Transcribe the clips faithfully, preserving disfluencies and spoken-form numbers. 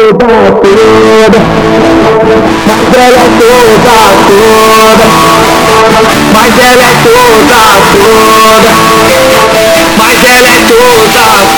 toda, toda, mas ela é toda, toda, mas ela é toda, toda, mas ela é toda,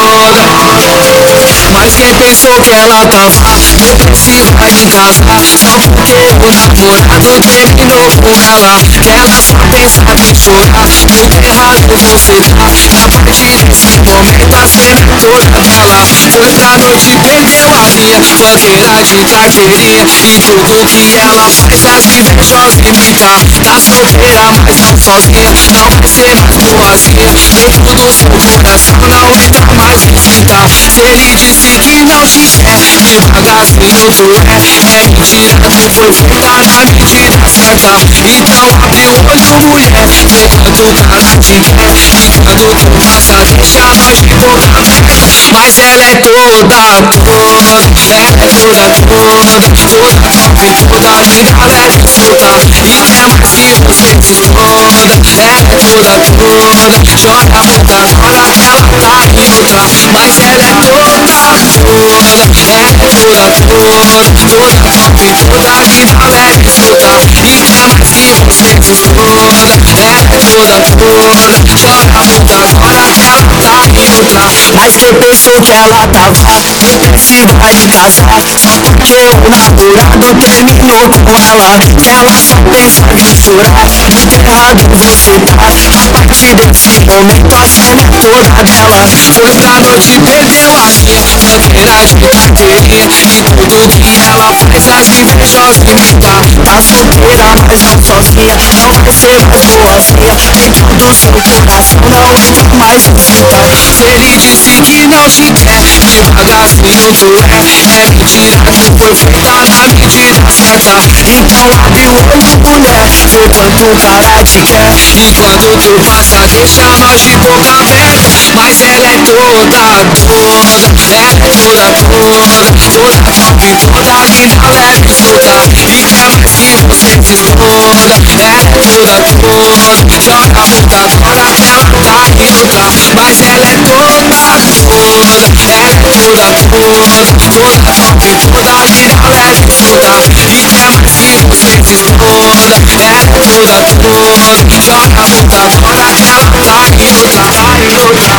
toda. Mas quem pensou que ela tava depressiva em casa, só porque o namorado terminou com ela. Ela só pensava em chorar, muito errado você tá. Na parte desse momento a cena toda dela. Foi pra noite, perdeu a linha, bandeira de traqueirinha. E tudo que ela faz as invejosas imita. Tá solteira, mas não sozinha, não vai ser mais boazinha. Dentro do seu coração não entra mais visita. Se ele disse que não te quer, devagarzinho tu é. É mentira, tu foi feita na medida certa. Então abre o olho, mulher, vê quanto o cara te quer. E quando tu passa, deixa nós de boca aberta. Mas ela é toda, toda, ela é toda, toda, toda top, toda linda, ela é solta. E quer mais que você de toda. Ela é toda, toda, joga a boca agora que ela tá em outra. Mas ela é toda, toda, ela é toda, toda, toda top, toda linda, ela é solta. E quer mais que você de toda. Ela é toda, toda, joga a boca agora que ela tá em outra. Mas quem pensou que ela tava depressiva em casa, só porque o namorado terminou com ela. Ela só pensava em chorar, muito errado você tá. A partir desse momento a cena é toda dela. Foi pra noite, perdeu a linha, bandeira de carteirinha. E tudo que ela faz as invejosas imita. Tá solteira, mas não sozinha, não vai ser mais boazinha. Dentro do seu coração não entra mais visita. Se ele disse que não te quer, devagarzinho tu é. É mentira, tu foi feita na medida certa. Então abre o olho, mulher, vê quanto o cara te quer. E quando tu passa, deixa nós de boca aberta. Mas ela é toda, toda, ela é toda, toda, toda top, toda linda, ela é solta. E quer mais que você de toda. Ela é toda, toda, joga a boca agora que ela tá em outra. Mas ela é toda, toda, ela é toda, toda, toda top, toda linda, ela é solta. E quer mais que você de toda. Ela é toda, toda, joga a boca agora que ela tá em outra, tá em outra.